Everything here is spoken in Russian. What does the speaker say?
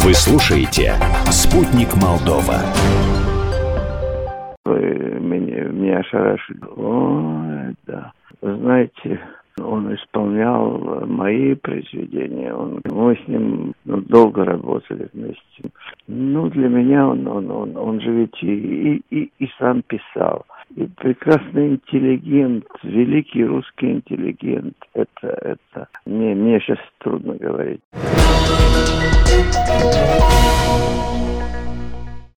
Вы слушаете «Спутник Молдова». Вы меня ошарашили. Ой, да. Вы знаете, он исполнял мои произведения. Мы с ним долго работали вместе. Для меня он же ведь и сам писал. И прекрасный интеллигент, великий русский интеллигент. Это мне сейчас трудно говорить.